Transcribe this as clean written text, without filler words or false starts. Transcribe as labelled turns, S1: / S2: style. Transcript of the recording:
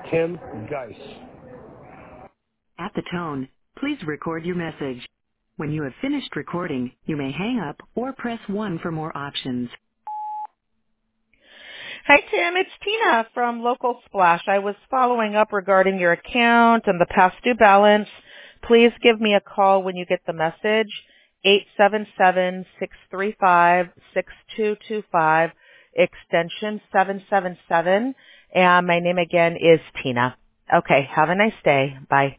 S1: Tim Geis.
S2: At the tone, please record your message. When you have finished recording, you may hang up or press 1 for more options.
S3: Hi, Tim. It's Tina from Local Splash. I was following up regarding your account and the past due balance. Please give me a call when you get the message, 877-635-6225, extension 777. And my name again is Tina. Okay, have a nice day. Bye.